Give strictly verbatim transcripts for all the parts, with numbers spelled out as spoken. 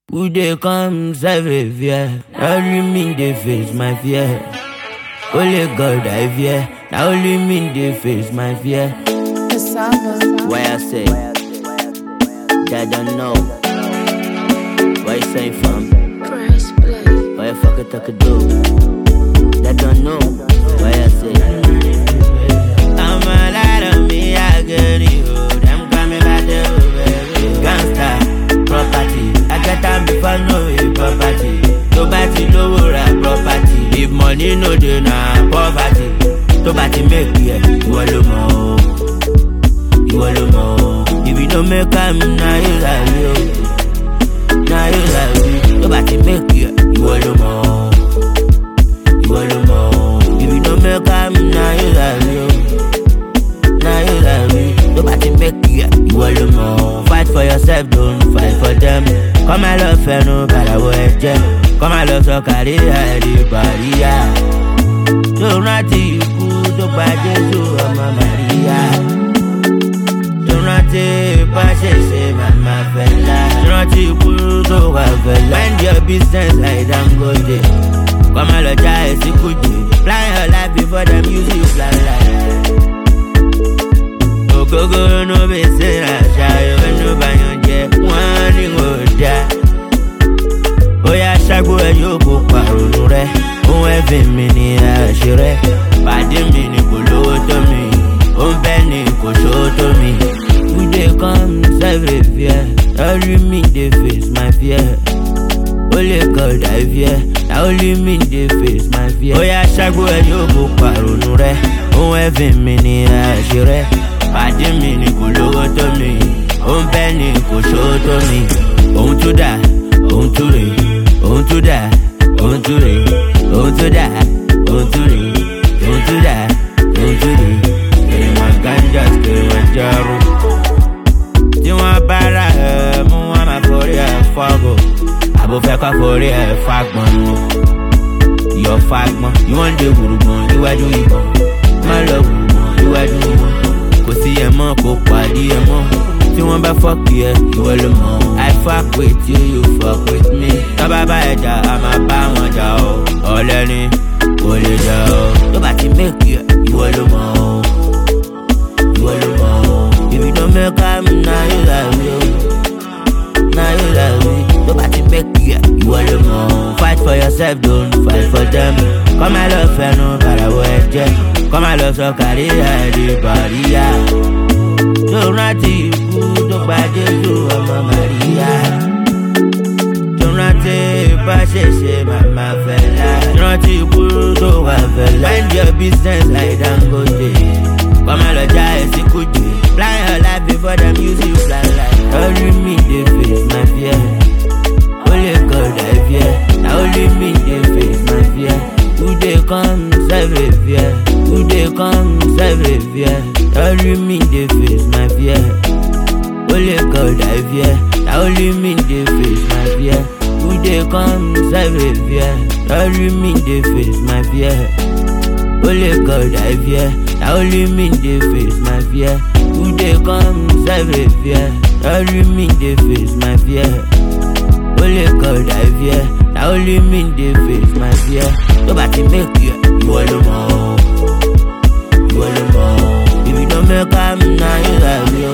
Who they come Savior? Only me they face my fear. Only God I fear. Now only me they face my fear. Why I say that don't know. Why you saying from? Why you fuck it I could do? That don't know. Why I say I'm a lot of me I get you. Them coming back to gangsta property. I get time before no property. Nobody know where property. If money no dey na poverty. Nobody make me you alone. You alone. If you don't make am now you like you. Now you like me. Nobody make you you alone. You alone. If you don't make am now you like you. Now you like me. Nobody make you you alone. Fight for yourself, don't fight for them. Come and love for nobody will jam. Come and love so carry everybody. Don't not you to buy Jesus, Mama Maria. Don't not take passion, say Mama Fella. Don't not you to have a mind your business like I'm good. Come and love Jai, you could plan your life before them use you plan life. Go go no be say I shy, no buy your jet, one in order. Oh yeah, shago e yo go parunu re. Oh every minute I share. Padi mi ni ko lowo to mi. Oh be ni ko show to me. We dey come every fear. Only me dey face my fear. Only God I fear. Now only me dey face my fear. Oh yeah, shago e yo go parunu re. Oh every minute I share. Padi mi ni ko lowo to mi. Oh be ni ko show to me. Oh to da, oh to re. Oh to da, oh to re, oh to da, oh to re, oh to da, oh to re. Kiri ma ganja, kiri ma jaru. Ti wọn bára ẹ mú wọn máa forí ẹ fọgò. Àbò fẹ́ kọ́ forí ẹ fagbọn. Yọ fagbọn, ìwọ́n dé gbùrùgbọ̀n iwájú ìbọn. Má lọ gbùrùgbọ̀n iwájú ìbọn. Kò sí ẹ mọ́, kò pàdé ẹ mọ́. Tí wọ́n bá fọ́ọ̀kì ẹ, ìwọ ló mọ̀. I fuck with you, you fuck with me. Tọ́ba bá ẹja, a máa bá wọn jà ọ́. Ọ̀lẹ́ni kò lè jà ọ́. Tó bá ti make you, ìwọ ló mọ̀. Ìwọ ló mọ̀. If you don't make am, now you like me. Now you like me. Tó bá ti make you, ìwọ ló mọ̀. Fight for yourself, don't fight for them. Come and love fẹ́nu bàrà wọ ẹ̀jẹ̀. Come and love sọ kárí everybody. Don't not you to buy Jesus, Mama Maria. Don't not take passion, say Mama Fella. Don't not you to have a mind your business like I'm good. Come and love Jai, you could plan your life before them use you plan life. Only me they face my fear. Only God I fear. Now only me they face my fear. Who they come Savior? Who they come Savior? Only me they face my fear. Only God I fear. Now only me they face my fear. Who they come Savior? Only me they face my fear. Only God I fear. Now only me they face my fear. Who they come Savior? Only me they face my fear. Only God I fear. Now only me they face my fear. Nobody make you, you alone. You alone. If you don't make am, now you like me.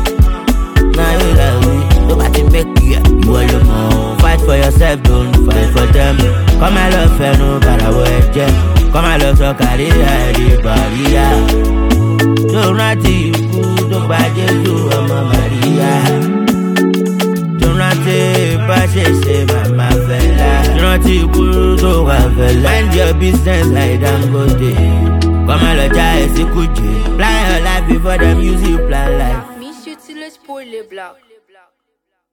Now you like me. Nobody make you, you alone. Fight for yourself, don't fight for them. Come and love for nobody will jam. Come and love so carry everybody. Don't not you to buy Jesus, Mama Maria. Don't not take passion, say Mama Fella. Don't not you to have a mind your business like I'm good. Come and love Jai, you could plan your life before them use you plan life. Miss you till it's poorly black.